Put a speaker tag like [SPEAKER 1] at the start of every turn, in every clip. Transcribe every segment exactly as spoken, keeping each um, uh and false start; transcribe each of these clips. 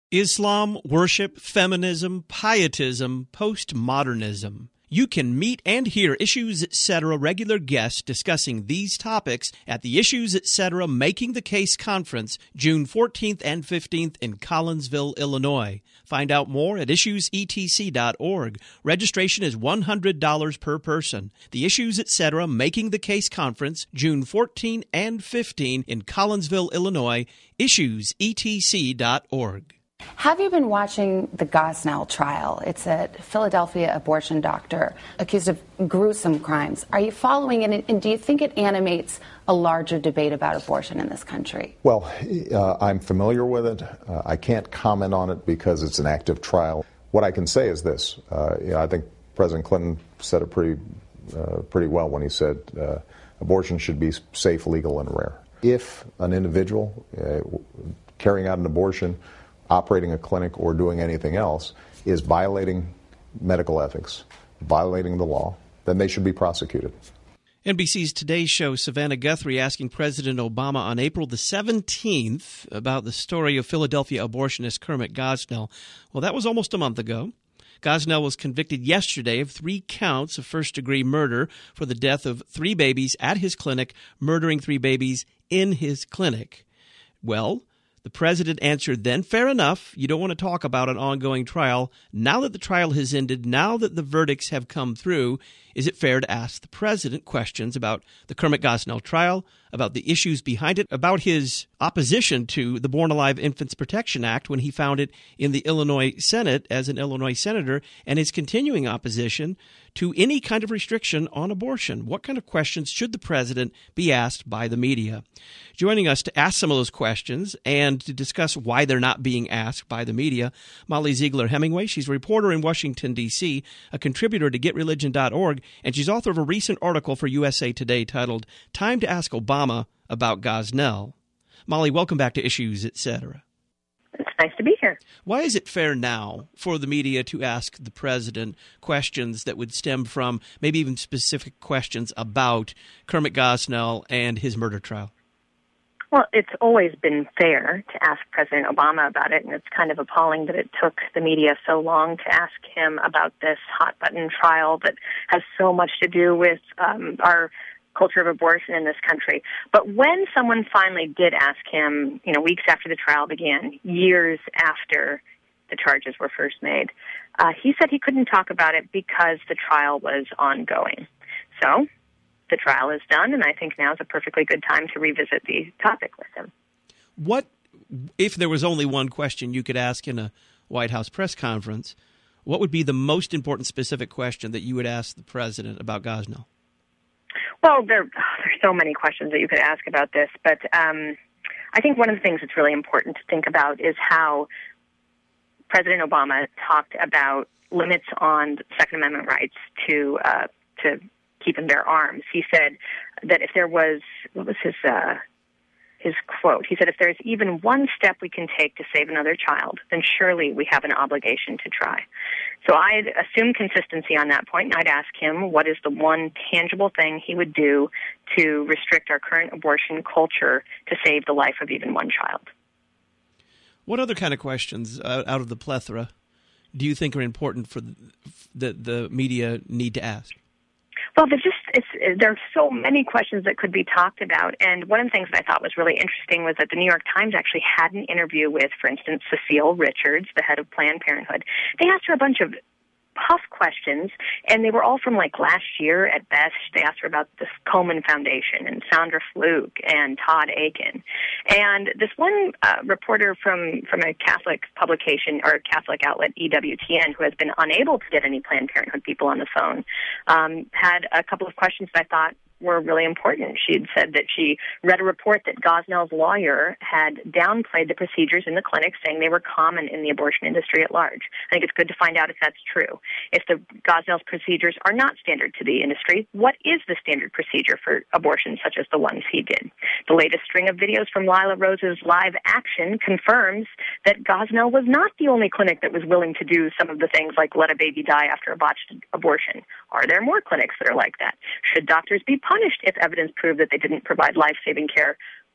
[SPEAKER 1] Islam, worship, feminism, pietism, postmodernism. You can meet and hear Issues Etc. regular guests discussing these topics at the Issues Etc. Making the Case Conference, June fourteenth and fifteenth in Collinsville, Illinois. Find out more at issues e t c dot org. Registration is one hundred dollars per person. The Issues Etc. Making the Case Conference, June fourteenth and fifteenth in Collinsville, Illinois. issues e t c dot org.
[SPEAKER 2] Have you been watching the Gosnell trial? It's a Philadelphia abortion doctor accused of gruesome crimes. Are you following it, and do you think it animates a larger debate about abortion in this country?
[SPEAKER 3] Well, uh, I'm familiar with it. Uh, I can't comment on it because it's an active trial. What I can say is this. Uh, you know, I think President Clinton said it pretty, uh, pretty well when he said uh, abortion should be safe, legal, and rare. If an individual uh, carrying out an abortion, operating a clinic, or doing anything else is violating medical ethics, violating the law, then they should be prosecuted.
[SPEAKER 1] N B C's Today Show, Savannah Guthrie asking President Obama on April the seventeenth about the story of Philadelphia abortionist Kermit Gosnell. Well, that was almost a month ago. Gosnell was convicted yesterday of three counts of first-degree murder for the death of three babies at his clinic, murdering three babies in his clinic. Well, the president answered then, fair enough, you don't want to talk about an ongoing trial. Now that the trial has ended, now that the verdicts have come through, is it fair to ask the president questions about the Kermit Gosnell trial, about the issues behind it, about his opposition to the Born Alive Infants Protection Act when he found it in the Illinois Senate as an Illinois senator, and his continuing opposition to any kind of restriction on abortion? What kind of questions should the president be asked by the media? Joining us to ask some of those questions and to discuss why they're not being asked by the media, Molly Ziegler Hemingway. She's a reporter in Washington, D C, a contributor to get religion dot org, and she's author of a recent article for U S A Today titled Time to Ask Obama About Gosnell. Molly, welcome back to Issues, et cetera.
[SPEAKER 4] It's nice to be here.
[SPEAKER 1] Why is it fair now for the media to ask the president questions that would stem from maybe even specific questions about Kermit Gosnell and his murder trial?
[SPEAKER 4] Well, it's always been fair to ask President Obama about it, and it's kind of appalling that it took the media so long to ask him about this hot-button trial that has so much to do with um, our culture of abortion in this country. But when someone finally did ask him, you know, weeks after the trial began, years after the charges were first made, uh, he said he couldn't talk about it because the trial was ongoing. So the trial is done, and I think now is a perfectly good time to revisit the topic with him.
[SPEAKER 1] What, if there was only one question you could ask in a White House press conference, what would be the most important specific question that you would ask the president about Gosnell?
[SPEAKER 4] Well, there, there's so many questions that you could ask about this, but um, I think one of the things that's really important to think about is how President Obama talked about limits on Second Amendment rights to uh, to keep and bear arms. He said that if there was, what was his uh, his quote? He said, if there's even one step we can take to save another child, then surely we have an obligation to try. So I'd assume consistency on that point, and I'd ask him what is the one tangible thing he would do to restrict our current abortion culture to save the life of even one child.
[SPEAKER 1] What other kind of questions uh, out of the plethora do you think are important for the, that the media need to ask?
[SPEAKER 4] Well, there's just it's, there are so many questions that could be talked about, and one of the things that I thought was really interesting was that the New York Times actually had an interview with, for instance, Cecile Richards, the head of Planned Parenthood. They asked her a bunch of tough questions, and they were all from like last year at best. They asked her about the Komen Foundation and Sandra Fluke and Todd Aiken. And this one uh, reporter from, from a Catholic publication or Catholic outlet, E W T N, who has been unable to get any Planned Parenthood people on the phone, um, had a couple of questions that I thought were really important. She had said that she read a report that Gosnell's lawyer had downplayed the procedures in the clinic, saying they were common in the abortion industry at large. I think it's good to find out if that's true. If the Gosnell's procedures are not standard to the industry, what is the standard procedure for abortions such as the ones he did? The latest string of videos from Lila Rose's live action confirms that Gosnell was not the only clinic that was willing to do some of the things like let a baby die after a botched abortion. Are there more clinics that are like that? Should doctors be punished if evidence proved that they didn't provide life-saving care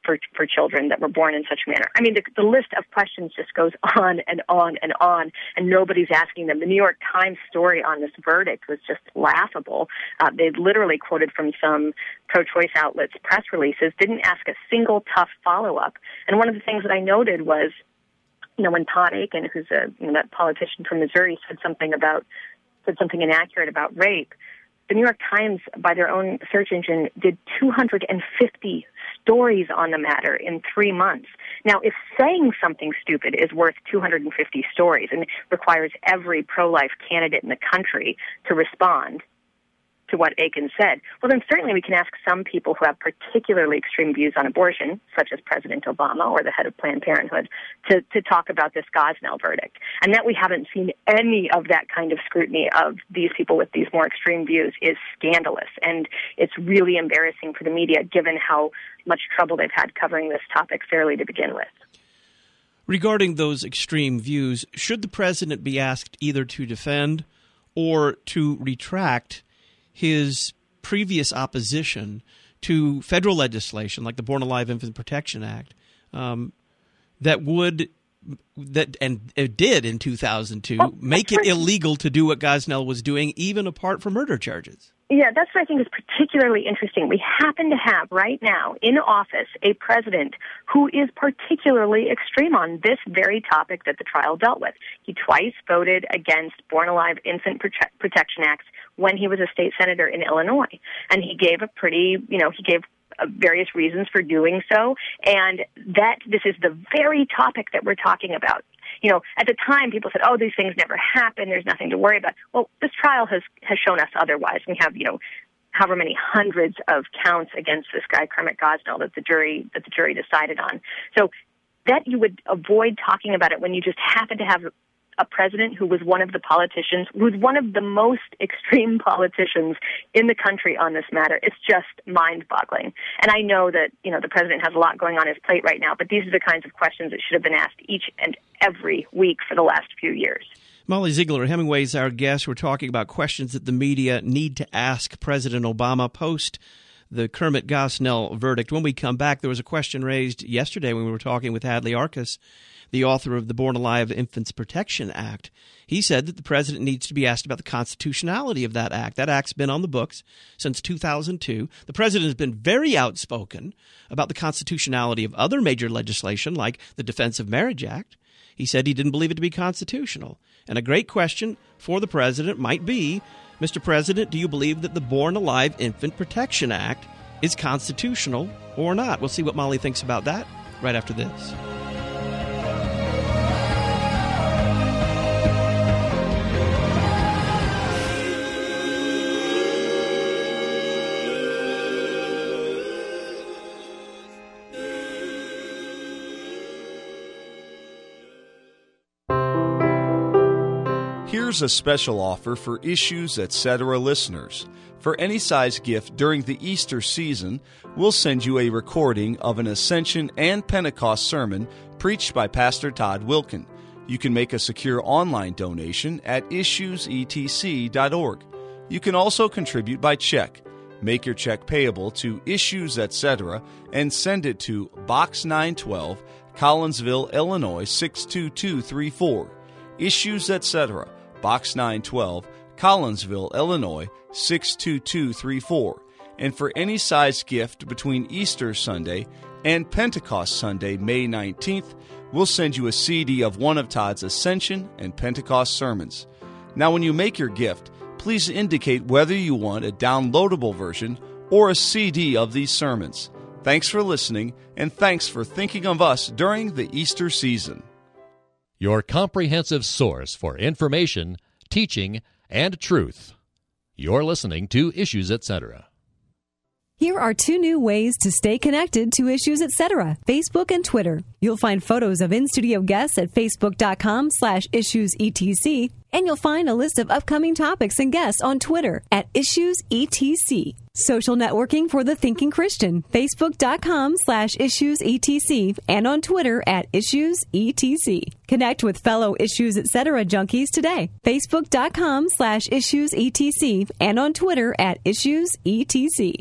[SPEAKER 4] for for children that were born in such a manner. I mean, the, the list of questions just goes on and on and on, and nobody's asking them. The New York Times story on this verdict was just laughable. Uh, they literally quoted from some pro-choice outlets' press releases, didn't ask a single tough follow-up. And one of the things that I noted was, you know, when Todd Akin, who's a you know, that politician from Missouri, said something about said something inaccurate about rape, the New York Times, by their own search engine, did two hundred fifty stories on the matter in three months. Now, if saying something stupid is worth two hundred fifty stories and requires every pro-life candidate in the country to respond to what Akin said, well, then certainly we can ask some people who have particularly extreme views on abortion, such as President Obama or the head of Planned Parenthood, to, to talk about this Gosnell verdict. And that we haven't seen any of that kind of scrutiny of these people with these more extreme views is scandalous. And it's really embarrassing for the media, given how much trouble they've had covering this topic fairly to begin with.
[SPEAKER 1] Regarding those extreme views, should the president be asked either to defend or to retract his previous opposition to federal legislation like the Born Alive Infant Protection Act um, that would that and it did in two thousand two oh, make it right. illegal to do what Gosnell was doing, even apart from murder charges?
[SPEAKER 4] Yeah, that's what I think is particularly interesting. We happen to have right now in office a president who is particularly extreme on this very topic that the trial dealt with. He twice voted against Born Alive Infant Prote- Protection Acts when he was a state senator in Illinois. And he gave a pretty, you know, he gave uh, various reasons for doing so. And that this is the very topic that we're talking about. You know, at the time, people said, oh, these things never happen. There's nothing to worry about. Well, this trial has, has shown us otherwise. We have, you know, however many hundreds of counts against this guy, Kermit Gosnell, that the jury that the jury decided on. So that you would avoid talking about it when you just happen to have a president who was one of the politicians, who was one of the most extreme politicians in the country on this matter. It's just mind-boggling. And I know that, you know, the president has a lot going on his plate right now, but these are the kinds of questions that should have been asked each and every week for the last few years.
[SPEAKER 1] Molly Ziegler Hemingway is our guest. We're talking about questions that the media need to ask President Obama post the Kermit Gosnell verdict. When we come back, there was a question raised yesterday when we were talking with Hadley Arcus, the author of the Born Alive Infants Protection Act. He said that the president needs to be asked about the constitutionality of that act. That act's been on the books since two thousand two. The president has been very outspoken about the constitutionality of other major legislation like the Defense of Marriage Act. He said he didn't believe it to be constitutional. And a great question for the president might be, Mister President, do you believe that the Born Alive Infant Protection Act is constitutional or not? We'll see what Molly thinks about that right after this.
[SPEAKER 5] Here's a special offer for Issues Etc. listeners. For any size gift during the Easter season, we'll send you a recording of an Ascension and Pentecost sermon preached by Pastor Todd Wilkin. You can make a secure online donation at issues e t c dot org. You can also contribute by check. Make your check payable to Issues Etc. and send it to Box nine twelve, Collinsville, Illinois six two two three four. Issues Etc., Box nine twelve, Collinsville, Illinois six two two three four. And for any size gift between Easter Sunday and Pentecost Sunday, May nineteenth, we'll send you a C D of one of Todd's Ascension and Pentecost sermons. Now, when you make your gift, please indicate whether you want a downloadable version or a C D of these sermons. Thanks for listening, and thanks for thinking of us during the Easter season.
[SPEAKER 6] Your comprehensive source for information, teaching, and truth. You're listening to Issues Etc.
[SPEAKER 7] Here are two new ways to stay connected to Issues Etc. Facebook and Twitter. You'll find photos of in-studio guests at facebook.com slash issuesetc, and you'll find a list of upcoming topics and guests on Twitter at issuesetc. Social networking for the thinking Christian, facebook.com slash issuesetc, and on Twitter at issuesetc. Connect with fellow Issues Etc. junkies today, facebook.com slash issuesetc, and on Twitter at issuesetc.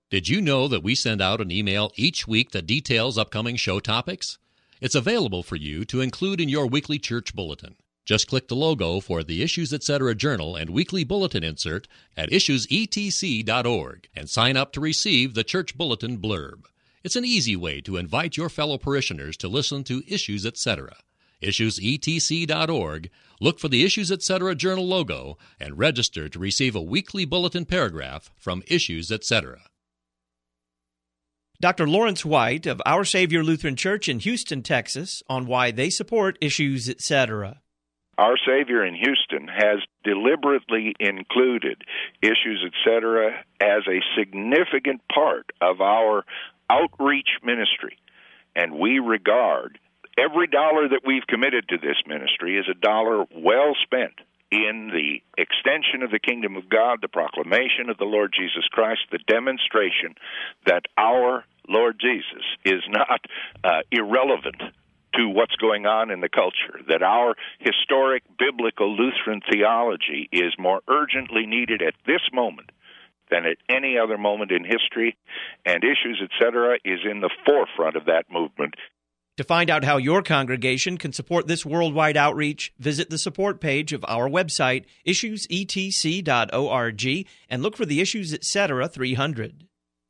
[SPEAKER 6] Did you know that we send out an email each week that details upcoming show topics? It's available for you to include in your weekly church bulletin. Just click the logo for the Issues Etc. Journal and Weekly Bulletin insert at issues e t c dot org and sign up to receive the Church Bulletin blurb. It's an easy way to invite your fellow parishioners to listen to Issues Etc. issues e t c dot org, look for the Issues Etc. Journal logo, and register to receive a weekly bulletin paragraph from Issues Etc.
[SPEAKER 1] Doctor Lawrence White of Our Savior Lutheran Church in Houston, Texas, on why they support Issues Etc.
[SPEAKER 8] Our Savior in Houston has deliberately included Issues Etc. as a significant part of our outreach ministry, and we regard every dollar that we've committed to this ministry as a dollar well spent in the extension of the kingdom of God, the proclamation of the Lord Jesus Christ, the demonstration that our Lord Jesus is not uh, irrelevant to what's going on in the culture, that our historic biblical Lutheran theology is more urgently needed at this moment than at any other moment in history, and Issues Etc. is in the forefront of that movement.
[SPEAKER 1] To find out how your congregation can support this worldwide outreach, visit the support page of our website, issues e t c dot org, and look for the Issues Etc. three hundred.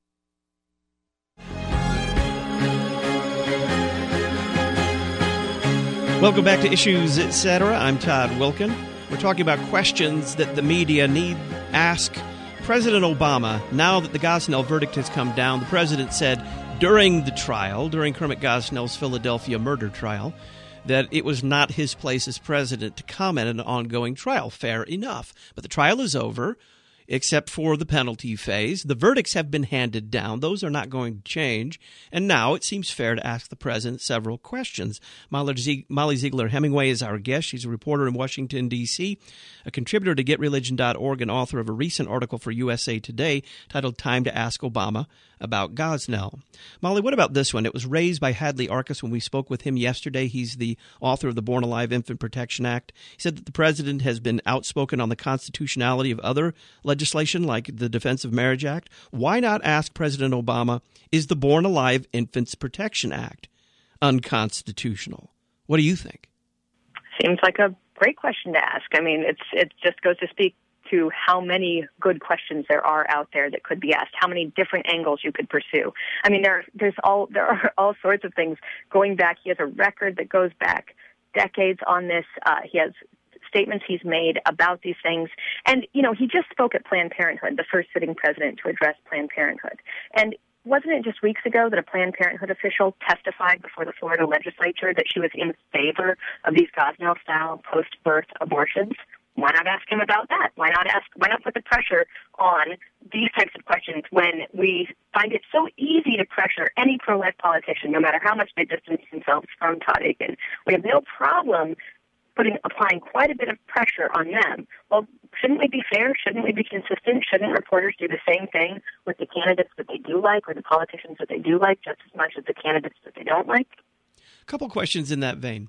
[SPEAKER 1] Welcome back to Issues Etc. I'm Todd Wilkin. We're talking about questions that the media need ask President Obama. Now that the Gosnell verdict has come down, the president said during the trial, during Kermit Gosnell's Philadelphia murder trial, that it was not his place as president to comment on an ongoing trial. Fair enough. But the trial is over, except for the penalty phase. The verdicts have been handed down. Those are not going to change. And now it seems fair to ask the president several questions. Molly Ziegler Hemingway is our guest. She's a reporter in Washington, D C, a contributor to get religion dot org, and author of a recent article for U S A Today titled Time to Ask Obama about Gosnell. Molly, what about this one? It was raised by Hadley Arkus when we spoke with him yesterday. He's the author of the Born Alive Infant Protection Act. He said that the president has been outspoken on the constitutionality of other legislation like the Defense of Marriage Act. Why not ask President Obama, is the Born Alive Infants Protection Act unconstitutional? What do you think?
[SPEAKER 4] Seems like a great question to ask. I mean, it's it just goes to speak to how many good questions there are out there that could be asked, how many different angles you could pursue. I mean, there there's all there are all sorts of things going back. He has a record that goes back decades on this. Uh, he has statements he's made about these things. And, you know, he just spoke at Planned Parenthood, the first sitting president to address Planned Parenthood. And wasn't it just weeks ago that a Planned Parenthood official testified before the Florida legislature that she was in favor of these Gosnell-style post-birth abortions? Why not ask him about that? Why not ask? Why not put the pressure on these types of questions when we find it so easy to pressure any pro-life politician, no matter how much they distance themselves from Todd Akin? We have no problem putting applying quite a bit of pressure on them. Well, shouldn't we be fair? Shouldn't we be consistent? Shouldn't reporters do the same thing with the candidates that they do like or the politicians that they do like just as much as the candidates that they don't like?
[SPEAKER 1] A couple questions in that vein.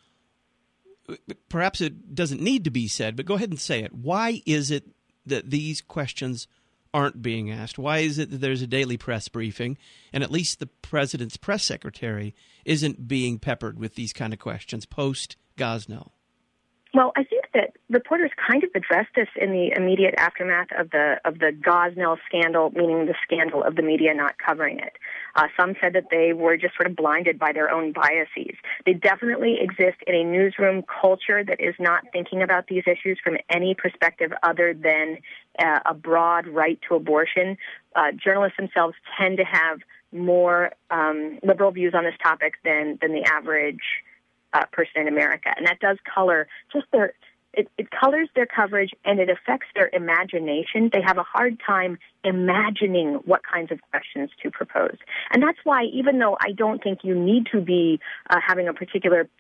[SPEAKER 1] Perhaps it doesn't need to be said, but go ahead and say it. Why is it that these questions aren't being asked? Why is it that there's a daily press briefing and at least the president's press secretary isn't being peppered with these kind of questions post-Gosnell?
[SPEAKER 4] Well, I think that reporters kind of addressed this in the immediate aftermath of the of the Gosnell scandal, meaning the scandal of the media not covering it. Uh, some said that they were just sort of blinded by their own biases. They definitely exist in a newsroom culture that is not thinking about these issues from any perspective other than uh, a broad right to abortion. Uh, journalists themselves tend to have more um, liberal views on this topic than than the average Uh, person in America, and that does color just their. It, it colors their coverage, and it affects their imagination. They have a hard time imagining what kinds of questions to propose, and that's why, even though I don't think you need to be uh, having a particular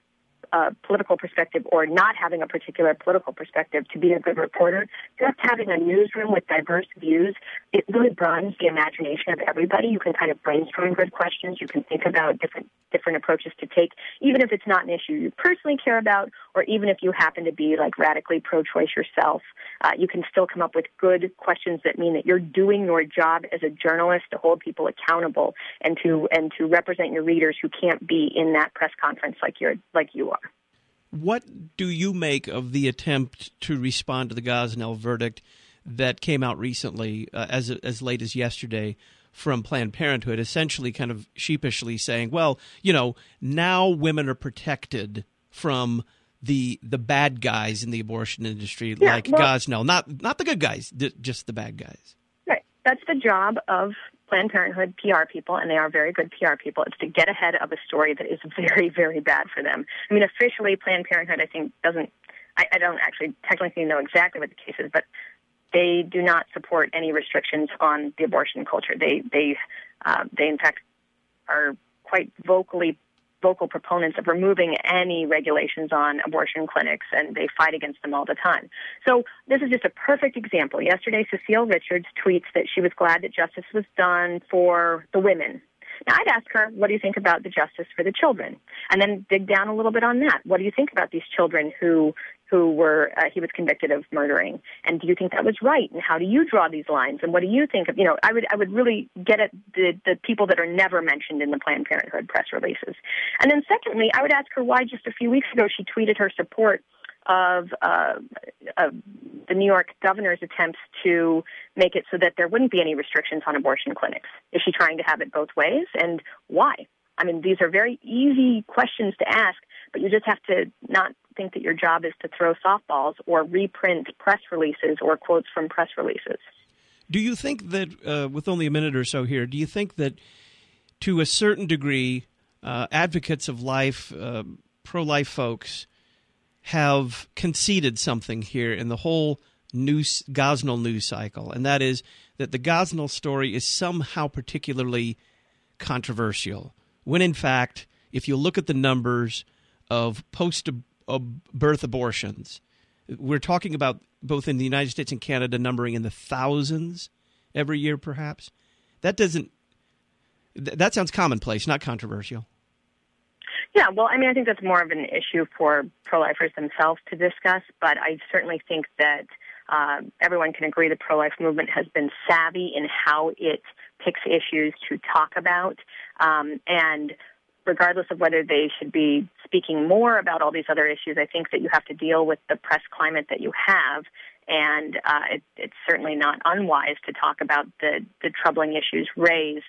[SPEAKER 4] a political perspective or not having a particular political perspective to be a good reporter. Just having a newsroom with diverse views, it really broadens the imagination of everybody. You can kind of brainstorm good questions. You can think about different different approaches to take, even if it's not an issue you personally care about, or even if you happen to be like radically pro-choice yourself. Uh, you can still come up with good questions that mean that you're doing your job as a journalist to hold people accountable and to and to represent your readers who can't be in that press conference like you're like you are.
[SPEAKER 1] What do you make of the attempt to respond to the Gosnell verdict that came out recently, uh, as as late as yesterday, from Planned Parenthood, essentially kind of sheepishly saying, well, you know, now women are protected from the the bad guys in the abortion industry,
[SPEAKER 4] yeah,
[SPEAKER 1] like
[SPEAKER 4] well,
[SPEAKER 1] Gosnell, not not the good guys, just the bad guys.
[SPEAKER 4] Right. That's the job of Planned Parenthood P R people, and they are very good P R people. It's to get ahead of a story that is very, very bad for them. I mean, officially, Planned Parenthood, I think, doesn't, I, I don't actually technically know exactly what the case is, but they do not support any restrictions on the abortion culture. They, they, uh, they in fact, are quite vocally vocal proponents of removing any regulations on abortion clinics, and they fight against them all the time. So this is just a perfect example. Yesterday, Cecile Richards tweets that she was glad that justice was done for the women. Now, I'd ask her, what do you think about the justice for the children? And then dig down a little bit on that. What do you think about these children who who were uh, he was convicted of murdering? And do you think that was right? And how do you draw these lines? And what do you think of, you know, I would I would really get at the, the people that are never mentioned in the Planned Parenthood press releases. And then secondly, I would ask her why just a few weeks ago she tweeted her support of, uh, of the New York governor's attempts to make it so that there wouldn't be any restrictions on abortion clinics. Is she trying to have it both ways? And why? I mean, these are very easy questions to ask, but you just have to not think that your job is to throw softballs or reprint press releases or quotes from press releases.
[SPEAKER 1] Do you think that, uh, with only a minute or so here, do you think that to a certain degree, uh, advocates of life, uh, pro-life folks, have conceded something here in the whole news, Gosnell news cycle, and that is that the Gosnell story is somehow particularly controversial, when in fact, if you look at the numbers of post-birth abortions, we're talking about both in the United States and Canada numbering in the thousands every year, perhaps. That doesn't th- that sounds commonplace, not controversial.
[SPEAKER 4] Yeah, well, I mean, I think that's more of an issue for pro-lifers themselves to discuss, but I certainly think that uh, everyone can agree the pro-life movement has been savvy in how it picks issues to talk about, um, and regardless of whether they should be speaking more about all these other issues, I think that you have to deal with the press climate that you have, and uh, it, it's certainly not unwise to talk about the, the troubling issues raised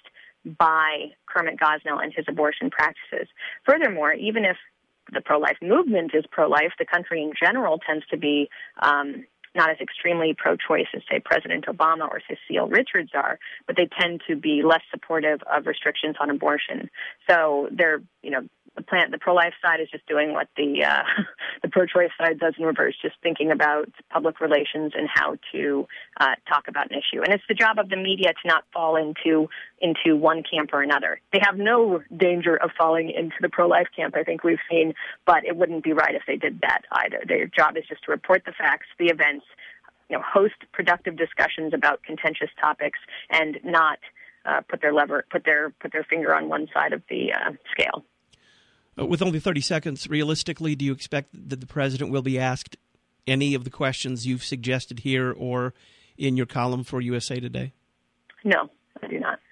[SPEAKER 4] by Kermit Gosnell and his abortion practices. Furthermore, even if the pro-life movement is pro-life, the country in general tends to be um, not as extremely pro-choice as, say, President Obama or Cecile Richards are, but they tend to be less supportive of restrictions on abortion. So they're, you know, the plant, the pro-life side is just doing what the uh, the pro-choice side does in reverse, just thinking about public relations and how to uh, talk about an issue. And it's the job of the media to not fall into into one camp or another. They have no danger of falling into the pro-life camp, I think we've seen, but it wouldn't be right if they did that either. Their job is just to report the facts, the events, you know, host productive discussions about contentious topics, and not uh, put their lever, put their put their finger on one side of the uh, scale.
[SPEAKER 1] With only thirty seconds, realistically, do you expect that the president will be asked any of the questions you've suggested here or in your column for U S A Today?
[SPEAKER 4] No, I do not.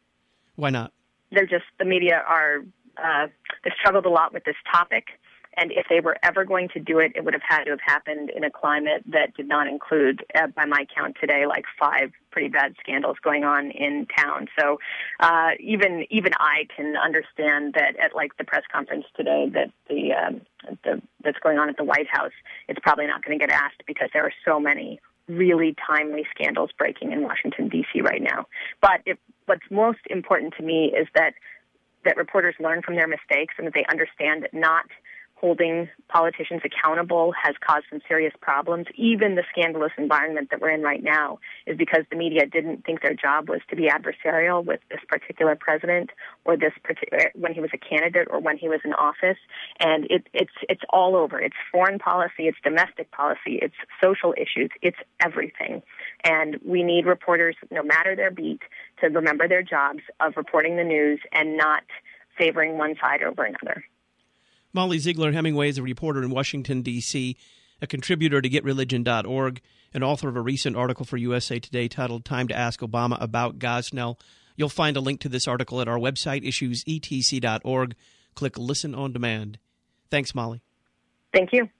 [SPEAKER 1] Why not?
[SPEAKER 4] They're just, the media are, uh, they've struggled a lot with this topic, and if they were ever going to do it, it would have had to have happened in a climate that did not include, uh, by my count today, like five pretty bad scandals going on in town. So uh, even even I can understand that at like the press conference today that the, um, the that's going on at the White House, it's probably not going to get asked because there are so many really timely scandals breaking in Washington, D C right now. But it, what's most important to me is that that reporters learn from their mistakes and that they understand that not holding politicians accountable has caused some serious problems. Even the scandalous environment that we're in right now is because the media didn't think their job was to be adversarial with this particular president or this particular when he was a candidate or when he was in office. And it, it's it's all over. It's foreign policy, it's domestic policy, it's social issues, it's everything. And we need reporters, no matter their beat, to remember their jobs of reporting the news and not favoring one side over another.
[SPEAKER 1] Molly Ziegler Hemingway is a reporter in Washington, D C, a contributor to get religion dot org, and author of a recent article for U S A Today titled Time to Ask Obama About Gosnell. You'll find a link to this article at our website, issues e t c dot org. Click Listen on Demand. Thanks, Molly.
[SPEAKER 4] Thank you.